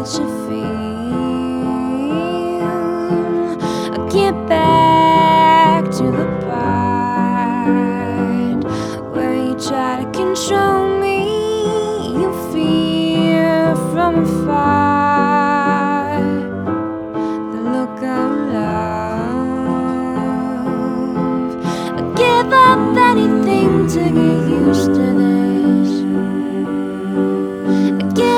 what you feel. Get back to the part where you try to control me. You fear from afar the look of love. I'd give up anything to get